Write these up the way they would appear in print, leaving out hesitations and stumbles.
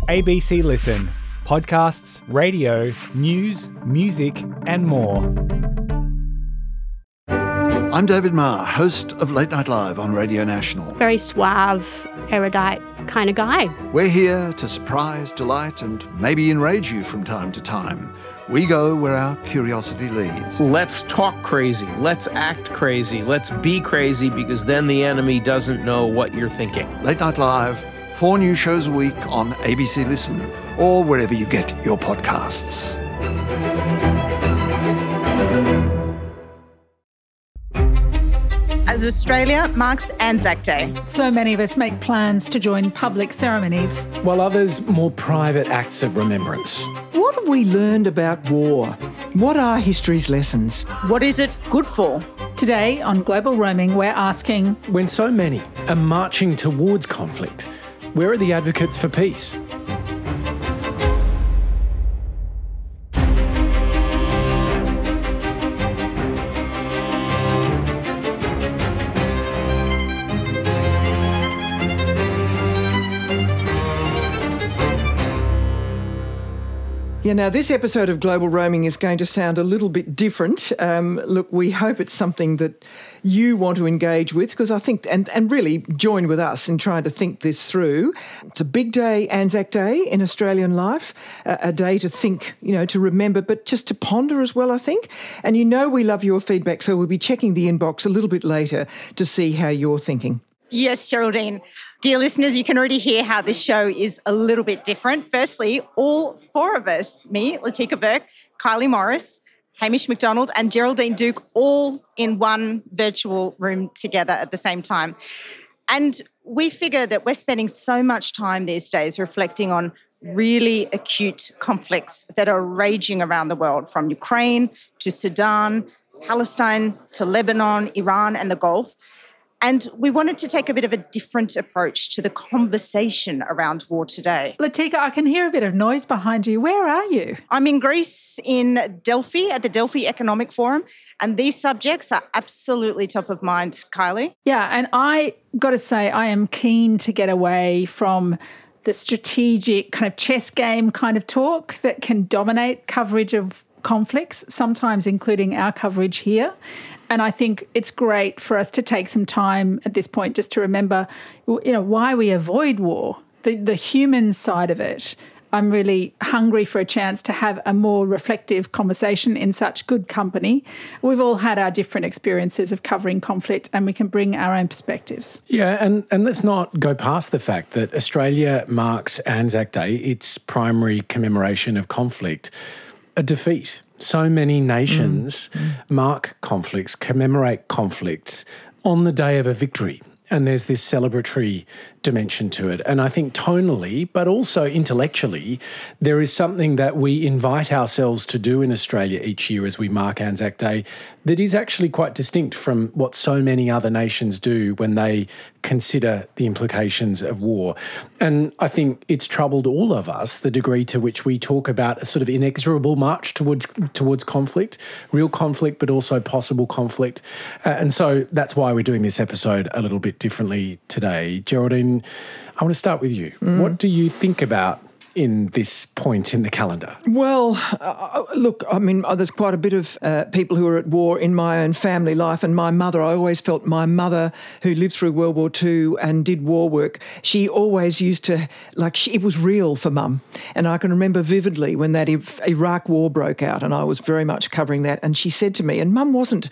ABC Listen. Podcasts, radio, news, music and more. I'm David Marr, host of Late Night Live on Radio National. Very suave, erudite kind of guy. We're here to surprise, delight and maybe enrage you from time to time. We go where our curiosity leads. Let's talk crazy. Let's act crazy. Let's be crazy, because then the enemy doesn't know what you're thinking. Late Night Live, 4 new shows a week on ABC Listen or wherever you get your podcasts. As Australia marks Anzac Day. So many of us make plans to join public ceremonies, while others more private acts of remembrance. What have we learned about war? What are history's lessons? What is it good for? Today on Global Roaming, we're asking, when so many are marching towards conflict, where are the advocates for peace? Yeah, now this episode of Global Roaming is going to sound a little bit different. Look, we hope it's something that you want to engage with, because I think, and really join with us in trying to think this through. It's a big day, Anzac Day, in Australian life, a day to think, to remember, but just to ponder as well, I think. And we love your feedback, so we'll be checking the inbox a little bit later to see how you're thinking. Yes, Geraldine. Dear listeners, you can already hear how this show is a little bit different. Firstly, all 4 of us, me, Latika Burke, Kylie Morris, Hamish McDonald and Geraldine Duke, all in one virtual room together at the same time. And we figure that we're spending so much time these days reflecting on really acute conflicts that are raging around the world, from Ukraine to Sudan, Palestine to Lebanon, Iran and the Gulf. And we wanted to take a bit of a different approach to the conversation around war today. Latika, I can hear a bit of noise behind you. Where are you? I'm in Greece, in Delphi, at the Delphi Economic Forum. And these subjects are absolutely top of mind, Kylie. Yeah, and I got to say, I am keen to get away from the strategic kind of chess game kind of talk that can dominate coverage of conflicts, sometimes including our coverage here. And I think it's great for us to take some time at this point just to remember, why we avoid war, the human side of it. I'm really hungry for a chance to have a more reflective conversation in such good company. We've all had our different experiences of covering conflict, and we can bring our own perspectives. Yeah, and let's not go past the fact that Australia marks Anzac Day, its primary commemoration of conflict, a defeat. So many nations mark conflicts, commemorate conflicts on the day of a victory. And there's this celebratory dimension to it. And I think tonally, but also intellectually, there is something that we invite ourselves to do in Australia each year as we mark Anzac Day that is actually quite distinct from what so many other nations do when they consider the implications of war. And I think it's troubled all of us, the degree to which we talk about a sort of inexorable march towards conflict, real conflict, but also possible conflict. And so that's why we're doing this episode a little bit differently today. Geraldine, I want to start with you. What do you think about in this point in the calendar? Well, look, I mean, there's quite a bit of people who are at war in my own family life, and my mother, I always felt my mother, who lived through World War II and did war work, she always used to, it was real for Mum. And I can remember vividly when that Iraq war broke out, and I was very much covering that, and she said to me, and Mum wasn't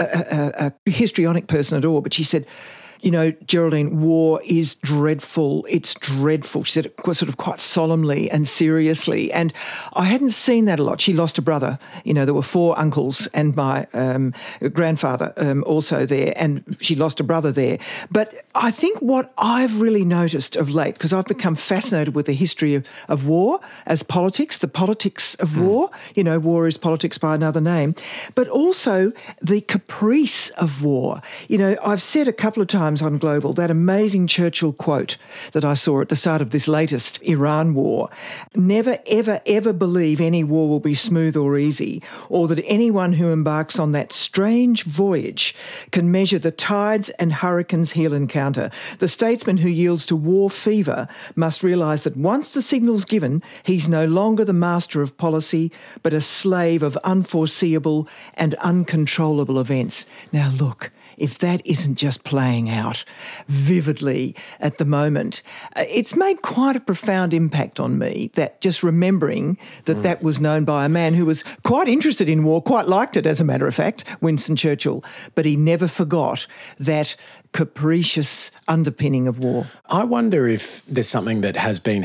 a histrionic person at all, but she said, Geraldine, war is dreadful. It's dreadful. She said it sort of quite solemnly and seriously. And I hadn't seen that a lot. She lost a brother. There were 4 uncles and my grandfather also there, and she lost a brother there. But I think what I've really noticed of late, because I've become fascinated with the history of war as politics, the politics of war. War is politics by another name. But also the caprice of war. I've said a couple of times Times on Global, that amazing Churchill quote that I saw at the start of this latest Iran war. Never, ever, ever believe any war will be smooth or easy, or that anyone who embarks on that strange voyage can measure the tides and hurricanes he'll encounter. The statesman who yields to war fever must realise that once the signal's given, he's no longer the master of policy, but a slave of unforeseeable and uncontrollable events. Now look, if that isn't just playing out vividly at the moment, it's made quite a profound impact on me, that just remembering that was known by a man who was quite interested in war, quite liked it, as a matter of fact, Winston Churchill, but he never forgot that capricious underpinning of war. I wonder if there's something that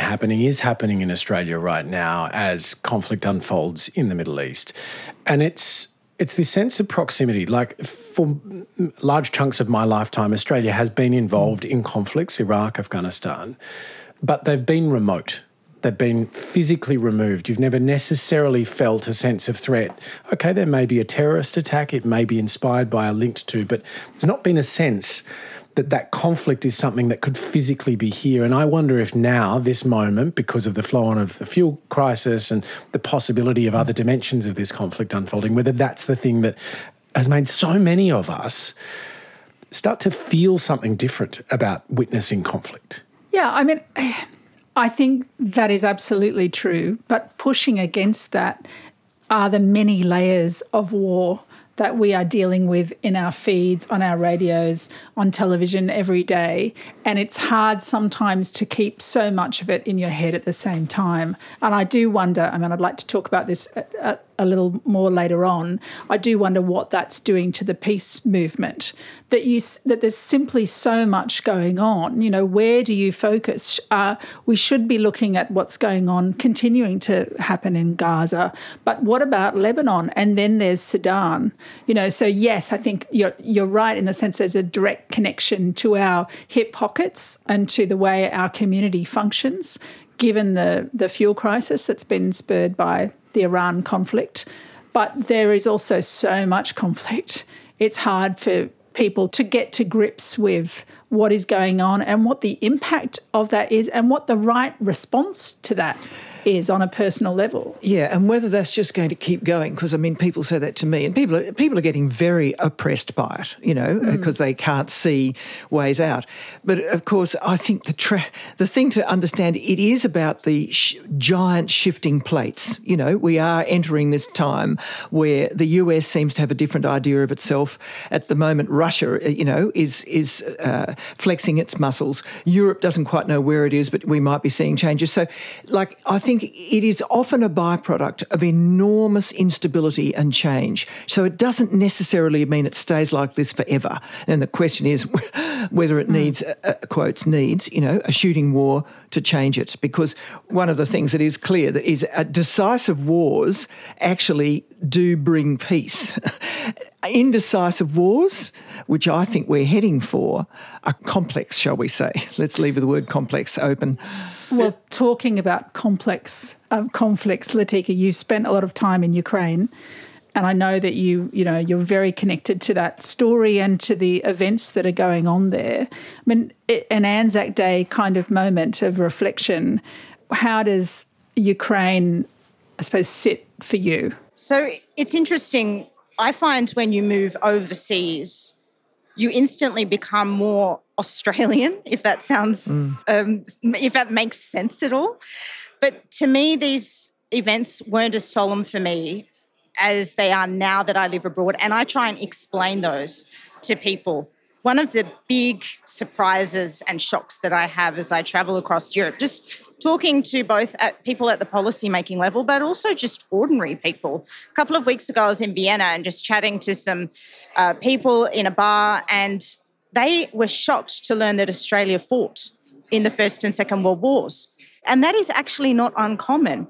is happening in Australia right now as conflict unfolds in the Middle East. And it's this sense of proximity. Like, for large chunks of my lifetime, Australia has been involved in conflicts, Iraq, Afghanistan, but they've been remote. They've been physically removed. You've never necessarily felt a sense of threat. Okay, there may be a terrorist attack. It may be inspired by or linked to, but there's not been a sense that conflict is something that could physically be here. And I wonder if now, this moment, because of the flow-on of the fuel crisis and the possibility of other dimensions of this conflict unfolding, whether that's the thing that has made so many of us start to feel something different about witnessing conflict. Yeah, I mean, I think that is absolutely true. But pushing against that are the many layers of war that we are dealing with in our feeds, on our radios, on television every day. And it's hard sometimes to keep so much of it in your head at the same time. And I do wonder, I mean, I'd like to talk about this a little more later on. I do wonder what that's doing to the peace movement, that there's simply so much going on. You know, where do you focus? We should be looking at what's going on, continuing to happen in Gaza. But what about Lebanon? And then there's Sudan. You know, so yes, I think you're right in the sense there's a direct connection to our hip pockets and to the way our community functions, given the fuel crisis that's been spurred by the Iran conflict. But there is also so much conflict. It's hard for people to get to grips with what is going on and what the impact of that is and what the right response to that is on a personal level. Yeah, and whether that's just going to keep going, because, I mean, people say that to me, and people are getting very oppressed by it, you know, because they can't see ways out. But, of course, I think the thing to understand, it is about the giant shifting plates. You know, we are entering this time where the US seems to have a different idea of itself. At the moment, Russia, you know, is flexing its muscles. Europe doesn't quite know where it is, but we might be seeing changes. So, like, I think it is often a byproduct of enormous instability and change. So it doesn't necessarily mean it stays like this forever. And the question is whether it needs, you know, a shooting war to change it. Because one of the things that is clear that is decisive wars actually do bring peace. Indecisive wars, which I think we're heading for, are complex, shall we say. Let's leave the word complex open. Well, talking about complex conflicts, Latika, you spent a lot of time in Ukraine, and I know that you're very connected to that story and to the events that are going on there. I mean, an Anzac Day kind of moment of reflection. How does Ukraine, I suppose, sit for you? So it's interesting. I find when you move overseas, you instantly become more Australian, if that sounds, if that makes sense at all. But to me, these events weren't as solemn for me as they are now that I live abroad. And I try and explain those to people. One of the big surprises and shocks that I have as I travel across Europe, just talking to both people at the policy-making level, but also just ordinary people. A couple of weeks ago, I was in Vienna and just chatting to some people in a bar, and they were shocked to learn that Australia fought in the First and Second World Wars. And that is actually not uncommon.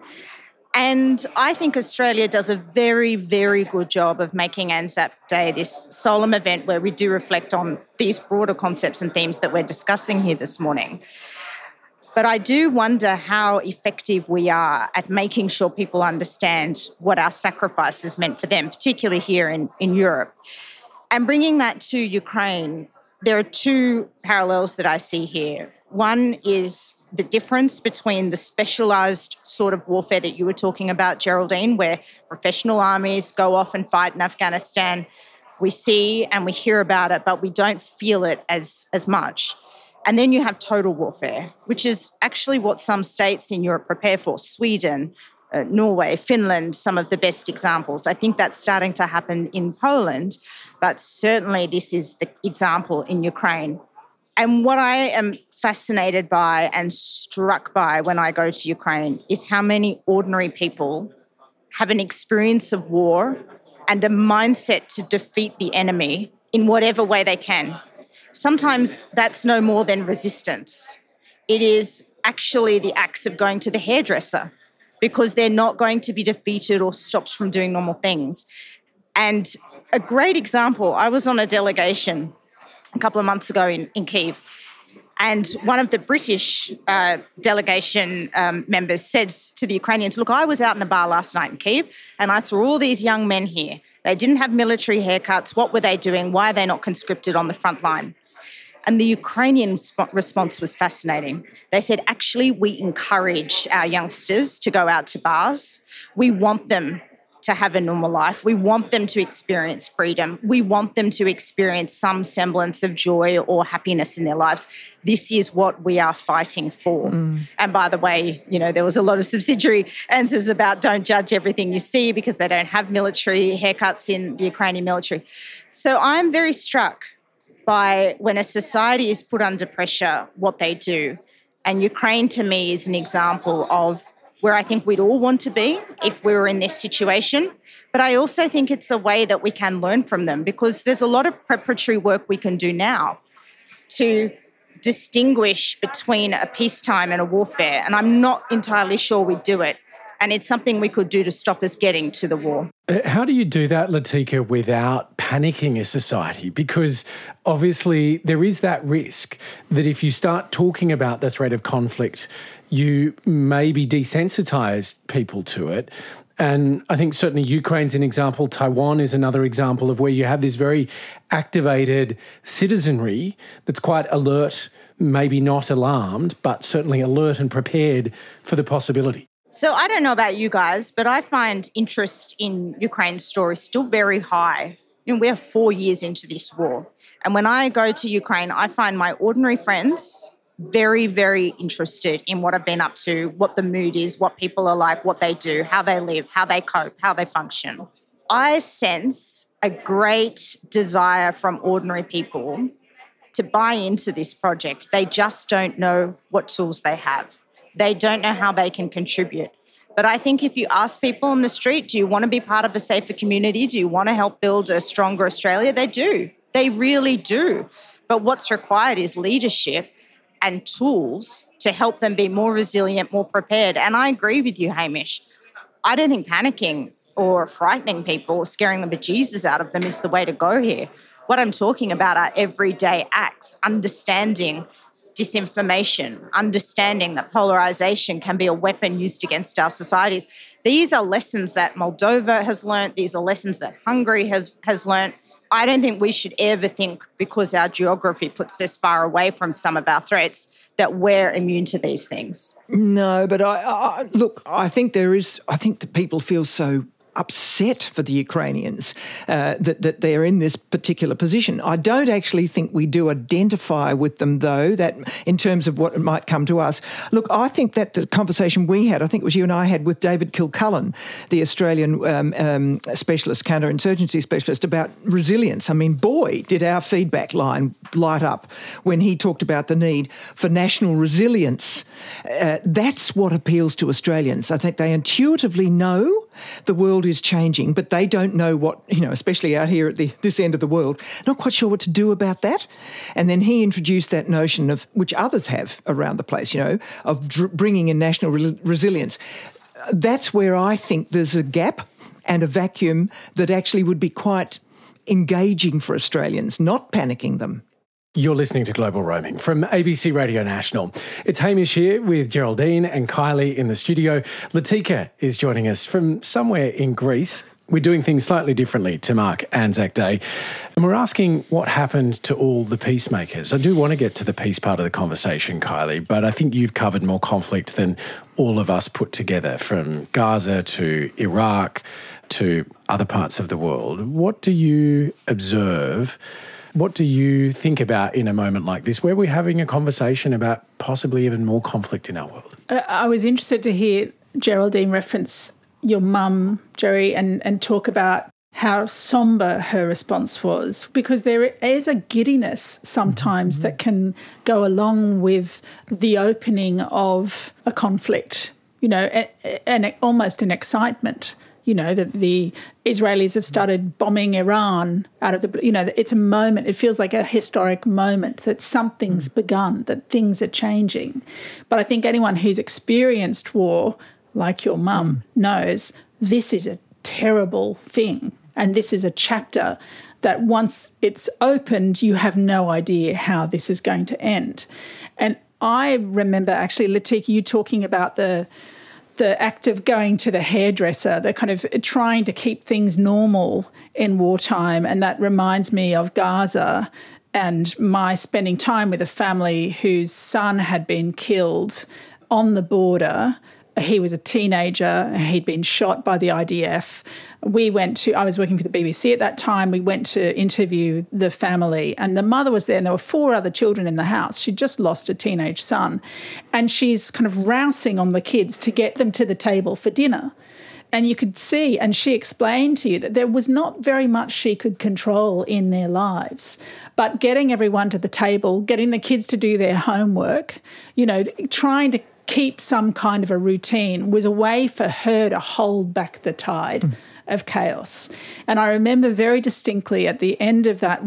And I think Australia does a very, very good job of making Anzac Day this solemn event where we do reflect on these broader concepts and themes that we're discussing here this morning. But I do wonder how effective we are at making sure people understand what our sacrifices meant for them, particularly here in Europe. And bringing that to Ukraine, there are two parallels that I see here. One is the difference between the specialised sort of warfare that you were talking about, Geraldine, where professional armies go off and fight in Afghanistan. We see and we hear about it, but we don't feel it as much. And then you have total warfare, which is actually what some states in Europe prepare for. Sweden, Norway, Finland, some of the best examples. I think that's starting to happen in Poland, but certainly this is the example in Ukraine. And what I am fascinated by and struck by when I go to Ukraine is how many ordinary people have an experience of war and a mindset to defeat the enemy in whatever way they can. Sometimes that's no more than resistance. It is actually the acts of going to the hairdresser because they're not going to be defeated or stopped from doing normal things. And a great example, I was on a delegation a couple of months ago in Kyiv, and one of the British delegation members said to the Ukrainians, look, I was out in a bar last night in Kyiv and I saw all these young men here. They didn't have military haircuts. What were they doing? Why are they not conscripted on the front line? And the Ukrainian response was fascinating. They said, actually, we encourage our youngsters to go out to bars. We want them to have a normal life. We want them to experience freedom. We want them to experience some semblance of joy or happiness in their lives. This is what we are fighting for. And by the way, there was a lot of subsidiary answers about don't judge everything you see because they don't have military haircuts in the Ukrainian military. So I'm very struck by when a society is put under pressure, what they do. And Ukraine, to me, is an example of where I think we'd all want to be if we were in this situation. But I also think it's a way that we can learn from them because there's a lot of preparatory work we can do now to distinguish between a peacetime and a warfare. And I'm not entirely sure we do it. And it's something we could do to stop us getting to the war. How do you do that, Latika, without panicking a society? Because obviously there is that risk that if you start talking about the threat of conflict, you maybe desensitise people to it. And I think certainly Ukraine's an example. Taiwan is another example of where you have this very activated citizenry that's quite alert, maybe not alarmed, but certainly alert and prepared for the possibility. So I don't know about you guys, but I find interest in Ukraine's story still very high. We're 4 years into this war. And when I go to Ukraine, I find my ordinary friends very, very interested in what I've been up to, what the mood is, what people are like, what they do, how they live, how they cope, how they function. I sense a great desire from ordinary people to buy into this project. They just don't know what tools they have. They don't know how they can contribute. But I think if you ask people on the street, do you want to be part of a safer community? Do you want to help build a stronger Australia? They do. They really do. But what's required is leadership and tools to help them be more resilient, more prepared. And I agree with you, Hamish. I don't think panicking or frightening people, scaring the bejesus out of them is the way to go here. What I'm talking about are everyday acts, understanding disinformation, understanding that polarization can be a weapon used against our societies. These are lessons that Moldova has learnt. These are lessons that Hungary has learnt. I don't think we should ever think because our geography puts us far away from some of our threats that we're immune to these things. No, but I think that people feel so upset for the Ukrainians that they're in this particular position. I don't actually think we do identify with them, though, that in terms of what might come to us. Look, I think that the conversation we had, I think it was you and I had with David Kilcullen, the Australian specialist, counterinsurgency specialist, about resilience. I mean, boy, did our feedback line light up when he talked about the need for national resilience. That's what appeals to Australians. I think they intuitively know the world is changing, but they don't know what, especially out here at this end of the world, not quite sure what to do about that. And then he introduced that notion of, which others have around the place, of bringing in national resilience. That's where I think there's a gap and a vacuum that actually would be quite engaging for Australians, not panicking them. You're listening to Global Roaming from ABC Radio National. It's Hamish here with Geraldine and Kylie in the studio. Latika is joining us from somewhere in Greece. we're doing things slightly differently to mark Anzac Day, and we're asking what happened to all the peacemakers. I do want to get to the peace part of the conversation, Kylie, but I think you've covered more conflict than all of us put together, from Gaza to Iraq to other parts of the world. What do you observe? What do you think about in a moment like this, where we're having a conversation about possibly even more conflict in our world? I was interested to hear Geraldine reference your mum, Jerry, and talk about how sombre her response was, because there is a giddiness sometimes that can go along with the opening of a conflict, and almost an excitement. That the Israelis have started bombing Iran out of the, it's a moment, it feels like a historic moment that something's begun, that things are changing. But I think anyone who's experienced war, like your mum, knows this is a terrible thing. And this is a chapter that once it's opened, you have no idea how this is going to end. And I remember actually, Latika, you talking about the act of going to the hairdresser, the kind of trying to keep things normal in wartime. And that reminds me of Gaza and my spending time with a family whose son had been killed on the border. He was a teenager. He'd been shot by the IDF. I was working for the BBC at that time. We went to interview the family, and the mother was there, and there were 4 other children in the house. She'd just lost a teenage son, and she's kind of rousing on the kids to get them to the table for dinner. And you could see, and she explained to you that there was not very much she could control in their lives, but getting everyone to the table, getting the kids to do their homework, trying to keep some kind of a routine was a way for her to hold back the tide of chaos. And I remember very distinctly at the end of that,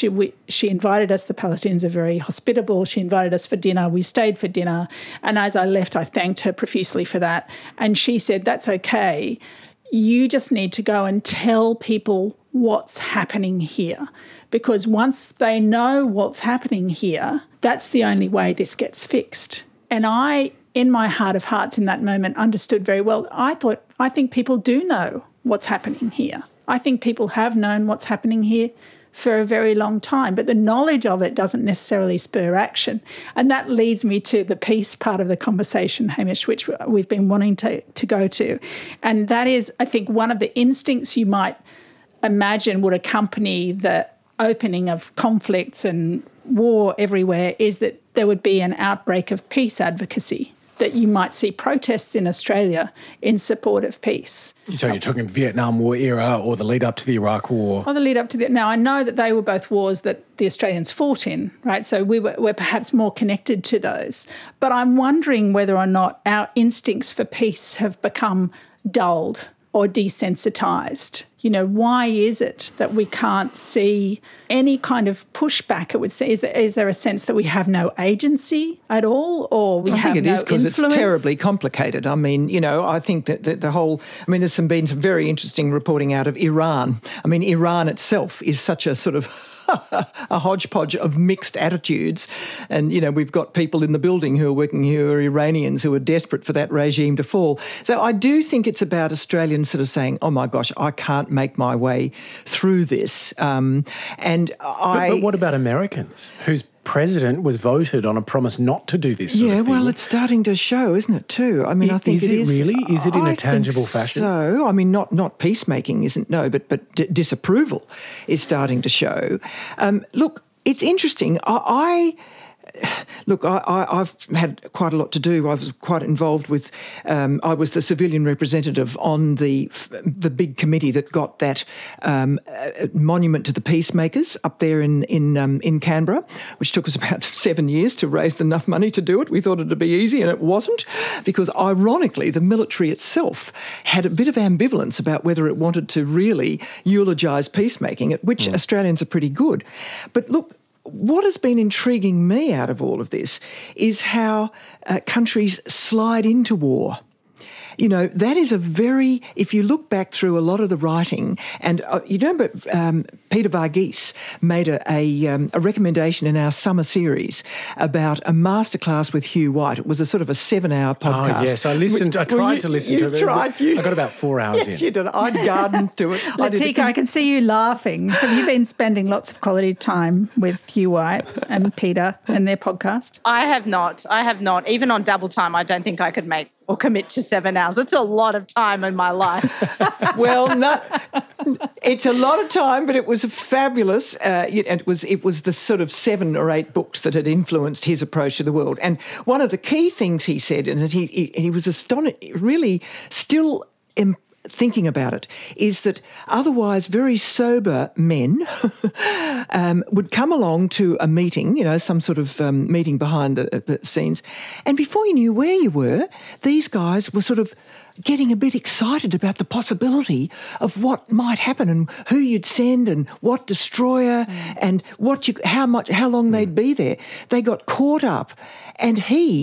she invited us, the Palestinians are very hospitable, she invited us for dinner, we stayed for dinner, and as I left I thanked her profusely for that. And she said, that's okay, you just need to go and tell people what's happening here, because once they know what's happening here, that's the only way this gets fixed. And I, in my heart of hearts in that moment, understood very well. I think people do know what's happening here. I think people have known what's happening here for a very long time, but the knowledge of it doesn't necessarily spur action. And that leads me to the peace part of the conversation, Hamish, which we've been wanting to go to. And that is, I think, one of the instincts you might imagine would accompany the opening of conflicts and war everywhere is that there would be an outbreak of peace advocacy, that you might see protests in Australia in support of peace. So you're talking Vietnam War era or the lead up to the Iraq War? Or the lead up to the... Now, I know that they were both wars that the Australians fought in, right? So we're perhaps more connected to those. But I'm wondering whether or not our instincts for peace have become dulled or desensitised. Why is it that we can't see any kind of pushback? It would say, is there a sense that we have no agency at all, or we have no influence? I think it is because it's terribly complicated. I mean, I think that the whole... there's been some very interesting reporting out of Iran. Iran itself is such a sort of a hodgepodge of mixed attitudes. And, we've got people in the building who are working here who are Iranians who are desperate for that regime to fall. So I do think it's about Australians sort of saying, oh, my gosh, I can't make my way through this. But what about Americans whose president was voted on a promise not to do this sort of thing? Yeah, well, it's starting to show, isn't it, too? I think it is. Is it really? Is it in a tangible fashion? So, not peacemaking isn't, no, but disapproval is starting to show. Look, it's interesting. I've had quite a lot to do. I was quite involved with. I was the civilian representative on the big committee that got that monument to the peacemakers up there in Canberra, which took us about 7 years to raise enough money to do it. We thought it'd be easy, and it wasn't, because ironically, the military itself had a bit of ambivalence about whether it wanted to really eulogise peacemaking, at which Australians are pretty good. But look, what has been intriguing me out of all of this is how countries slide into war. you know, that is if you look back through a lot of the writing, and you remember Peter Varghese made a recommendation in our summer series about a masterclass with Hugh White. It was a sort of a 7-hour podcast. Oh, yes, I listened. I tried to listen to it. I got about 4 hours in. Yes, you did. I'd gardened to it. Latika, I can see you laughing. Have you been spending lots of quality time with Hugh White and Peter and their podcast? I have not. Even on double time, I don't think I could make or commit to 7 hours. It's a lot of time in my life. Well, it's a lot of time, but it was fabulous. It was the sort of 7 or 8 books that had influenced his approach to the world. And one of the key things he said, and that he was astonished, really still thinking about it, is that otherwise very sober men would come along to a meeting, you know, some sort of meeting behind the scenes, and before you knew where you were, these guys were sort of getting a bit excited about the possibility of what might happen and who you'd send and what destroyer and how long they'd be there. They got caught up, and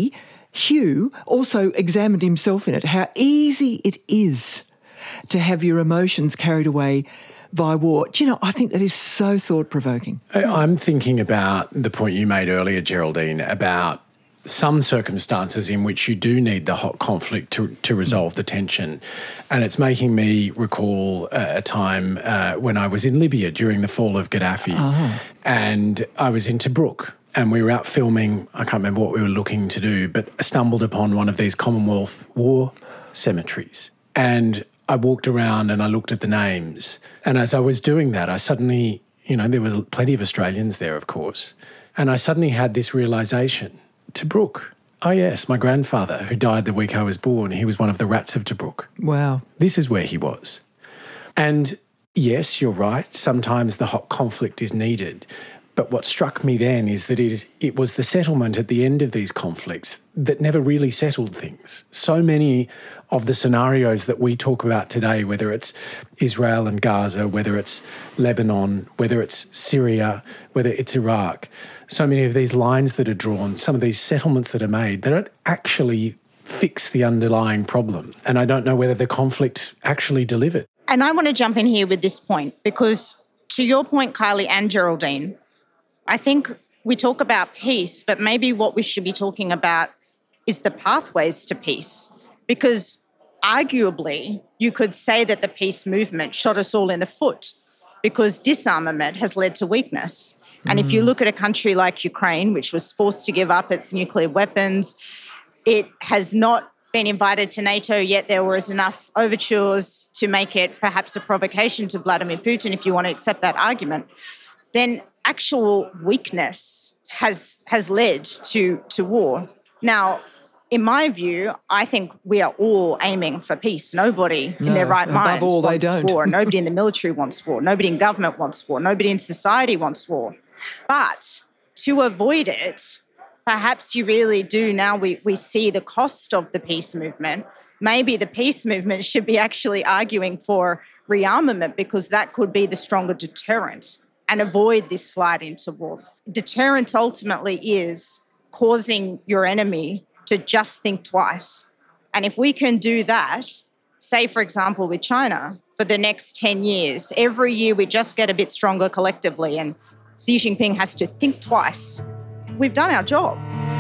Hugh, also examined himself in it, how easy it is to have your emotions carried away by war. Do you know, I think that is so thought-provoking. I'm thinking about the point you made earlier, Geraldine, about some circumstances in which you do need the hot conflict to resolve the tension. And it's making me recall a time when I was in Libya during the fall of Gaddafi. And I was in Tobruk. And we were out filming, I can't remember what we were looking to do, but I stumbled upon one of these Commonwealth war cemeteries. And I walked around and I looked at the names. And as I was doing that, I suddenly, you know, there were plenty of Australians there, of course. And I suddenly had this realisation. Tobruk. Oh, yes, my grandfather, who died the week I was born, he was one of the rats of Tobruk. Wow. This is where he was. And yes, you're right, sometimes the hot conflict is needed. But what struck me then is that it was the settlement at the end of these conflicts that never really settled things. So many of the scenarios that we talk about today, whether it's Israel and Gaza, whether it's Lebanon, whether it's Syria, whether it's Iraq, so many of these lines that are drawn, some of these settlements that are made, they don't actually fix the underlying problem. And I don't know whether the conflict actually delivered. And I want to jump in here with this point because to your point, Kylie and Geraldine, I think we talk about peace, but maybe what we should be talking about is the pathways to peace. Because arguably, you could say that the peace movement shot us all in the foot because disarmament has led to weakness. And if you look at a country like Ukraine, which was forced to give up its nuclear weapons, it has not been invited to NATO, yet there was enough overtures to make it perhaps a provocation to Vladimir Putin, if you want to accept that argument, then actual weakness has led to war. Now, in my view, I think we are all aiming for peace. Nobody in their right mind wants war. Nobody in the military wants war. Nobody in government wants war. Nobody in society wants war. But to avoid it, perhaps you really do now we see the cost of the peace movement. Maybe the peace movement should be actually arguing for rearmament because that could be the stronger deterrent and avoid this slide into war. Deterrence ultimately is causing your enemy to just think twice. And if we can do that, say, for example, with China, for the next 10 years, every year we just get a bit stronger collectively and Xi Jinping has to think twice, we've done our job.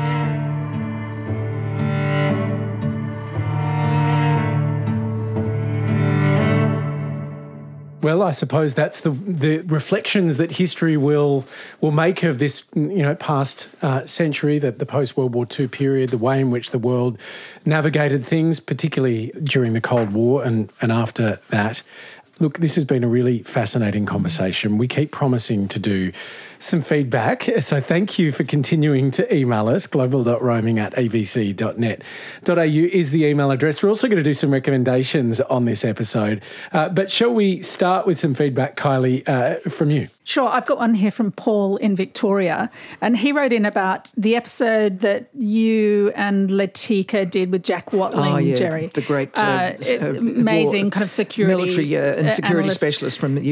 Well, I suppose that's the reflections that history will make of this, past century, the post-World War II period, the way in which the world navigated things, particularly during the Cold War and after that. Look, this has been a really fascinating conversation. We keep promising to do some feedback, so thank you for continuing to email us. global.roaming@abc.net.au is the email address. We're also going to do some recommendations on this episode. But shall we start with some feedback, Kylie, from you? Sure. I've got one here from Paul in Victoria, and he wrote in about the episode that you and Latika did with Jack Watling, Jerry. The great amazing kind of security military and security analyst. specialist from the UK.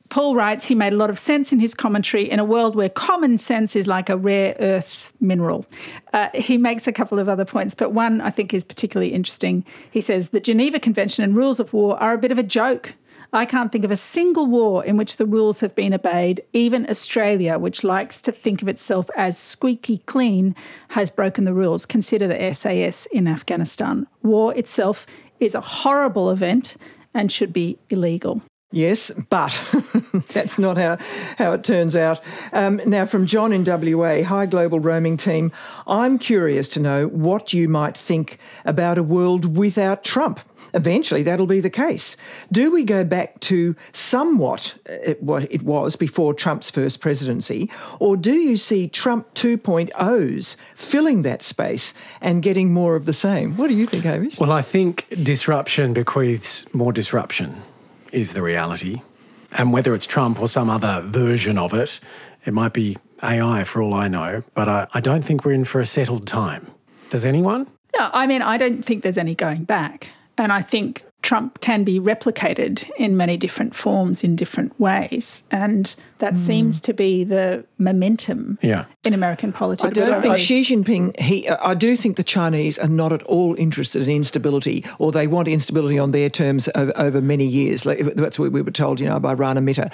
Paul writes, he made a lot of sense in his commentary in a world where common sense is like a rare earth mineral. He makes a couple of other points, but one I think is particularly interesting. He says, the Geneva Convention and rules of war are a bit of a joke. I can't think of a single war in which the rules have been obeyed. Even Australia, which likes to think of itself as squeaky clean, has broken the rules. Consider the SAS in Afghanistan. War itself is a horrible event and should be illegal. Yes, but that's not how it turns out. Now, from John in WA, hi Global Roaming team, I'm curious to know what you might think about a world without Trump. Eventually, that'll be the case. Do we go back to somewhat what it was before Trump's first presidency, or do you see Trump 2.0s filling that space and getting more of the same? What do you think, Hamish? Well, I think disruption bequeaths more disruption is the reality. And whether it's Trump or some other version of it, it might be AI for all I know, but I don't think we're in for a settled time. Does anyone? No, I mean, I don't think there's any going back. And I think Trump can be replicated in many different forms in different ways. And that seems to be the momentum in American politics. I don't think Xi Jinping, I do think the Chinese are not at all interested in instability, or they want instability on their terms over many years. That's what we were told, by Rana Mitter.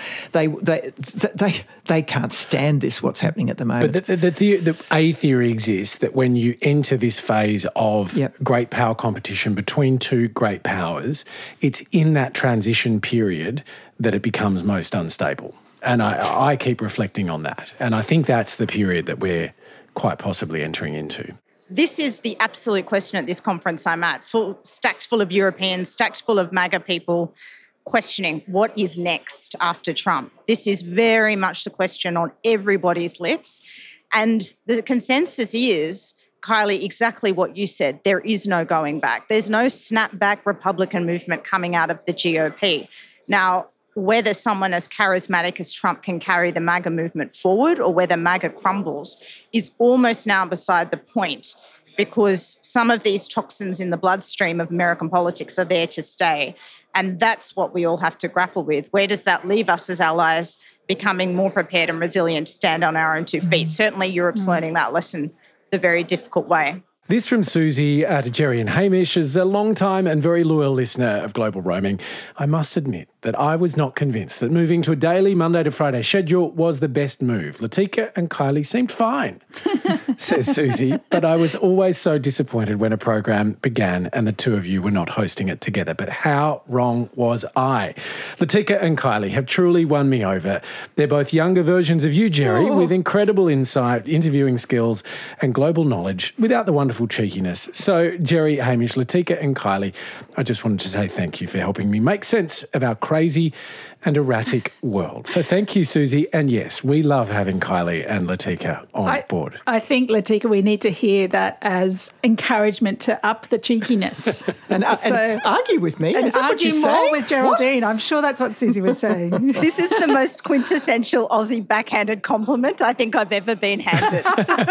They can't stand this, what's happening at the moment. But the theory exists that when you enter this phase of great power competition between two great powers, it's in that transition period that it becomes most unstable. And I keep reflecting on that. And I think that's the period that we're quite possibly entering into. This is the absolute question at this conference I'm at, stacked full of Europeans, stacked full of MAGA people questioning what is next after Trump. This is very much the question on everybody's lips. And the consensus is, Kylie, exactly what you said. There is no going back. There's no snapback Republican movement coming out of the GOP. Now, whether someone as charismatic as Trump can carry the MAGA movement forward or whether MAGA crumbles is almost now beside the point, because some of these toxins in the bloodstream of American politics are there to stay. And that's what we all have to grapple with. Where does that leave us as allies becoming more prepared and resilient to stand on our own 2 feet? Certainly Europe's learning that lesson the very difficult way. This from Susie to Jerry and Hamish. As a long-time and very loyal listener of Global Roaming, I must admit that I was not convinced that moving to a daily Monday to Friday schedule was the best move. Latika and Kylie seemed fine, says Susie, but I was always so disappointed when a program began and the two of you were not hosting it together. But how wrong was I? Latika and Kylie have truly won me over. They're both younger versions of you, Jerry, with incredible insight, interviewing skills and global knowledge without the wonderful cheekiness. So, Jerry, Hamish, Latika and Kylie, I just wanted to say thank you for helping me make sense of our crazy and erratic world. So thank you, Susie. And yes, we love having Kylie and Latika on board. I think, Latika, we need to hear that as encouragement to up the cheekiness. and argue with me. And is that argue what you more say? with Geraldine. What? I'm sure that's what Susie was saying. This is the most quintessential Aussie backhanded compliment I think I've ever been handed.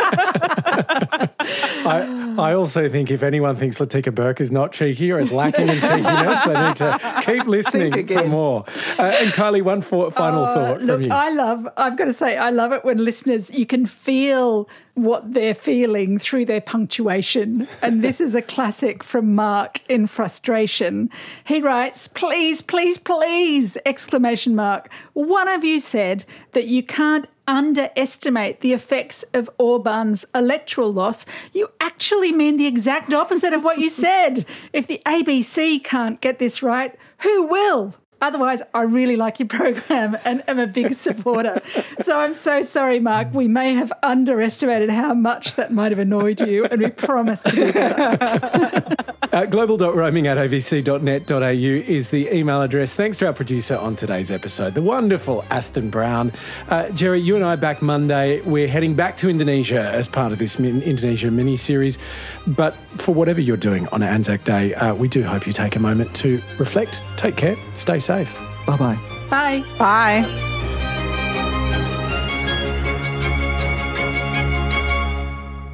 I also think if anyone thinks Latika Burke is not cheeky or is lacking in cheekiness, they need to keep listening for more. And Kylie, one final thought from you. I've got to say, I love it when listeners, you can feel what they're feeling through their punctuation. And this is a classic from Mark in frustration. He writes, please, please, please, exclamation mark. One of you said that you can't underestimate the effects of Orban's electoral loss. You actually mean the exact opposite of what you said. If the ABC can't get this right, who will? Otherwise, I really like your program and am a big supporter. So I'm so sorry, Mark. We may have underestimated how much that might have annoyed you, and we promise to do better. Global.roaming@abc.net.au is the email address. Thanks to our producer on today's episode, the wonderful Aston Brown. Jerry, you and I are back Monday. We're heading back to Indonesia as part of this Indonesia mini-series. But for whatever you're doing on Anzac Day, we do hope you take a moment to reflect. Take care. Stay safe. Bye-bye. Bye. Bye.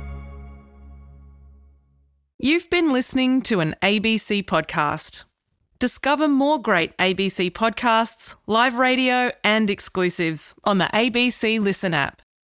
You've been listening to an ABC podcast. Discover more great ABC podcasts, live radio and exclusives on the ABC Listen app.